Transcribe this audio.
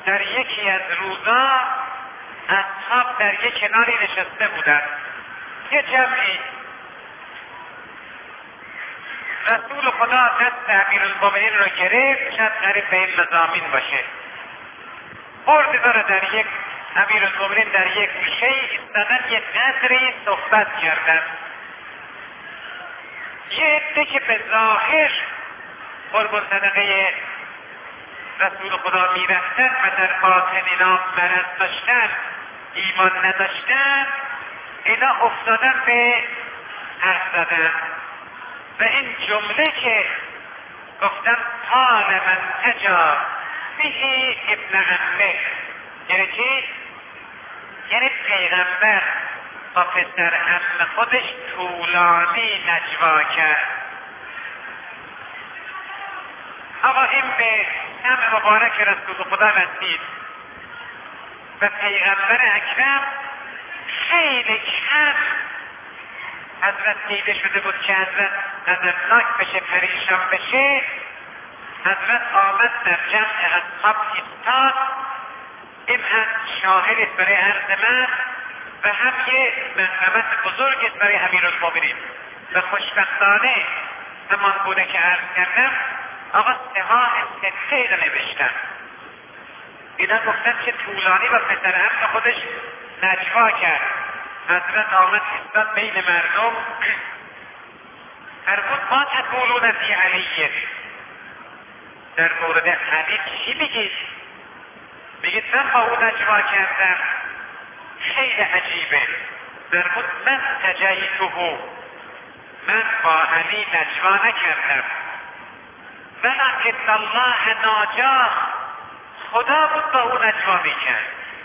در یکی از روزا اصحاب در یک کناری نشسته بودند، یه جمعی. رسول خدا دست امیرالمومنین را گرفت، شاید قریب به این مضامین باشه، برد داره در یک امیرالمومنین در یک گوشه ایستادن، یک قدری صحبت کردن. یه عده که به ظاهر قربان صدقه رسول خدا میرفتن و در باطن اینا مرض داشتن، ایمان نداشتن، اینا افتادن به حرف زدن و این جمله که گفتن قال من تجا به ابن عمه، یعنی چی؟ یعنی پیغمبر با پسر عم خودش طولانی نجوا کرد. آقا این به سمع مبارک رسول خدا رسید و پیغمبر اکرم خیلی کم حضرت دیده شده بود که حضرت غضبناک بشه، پریشان بشه. حضرت آمد در جمع اصحاب ایستاد. این هم شاهدی برای عرض من و هم یه مرحمت بزرگی برای امیرالمومنین و خوشبختانه همان بوده که عرض کردم. آقا سهاه سته رو نوشتن. اینا گفتن که طولانی و پسر عم خودش نجوا کرد. حضرت آمد ایستاد بین مردم، فرمود ما تقولون فی علیه، در مورد علی چی بگید؟ بگید من با او نجوا کردم، خیلی عجیبه. فرمود من تجیته، من با علی نجوا نکردم، ولکن الله ناجاه، خدا بود با او نجوا میکرد.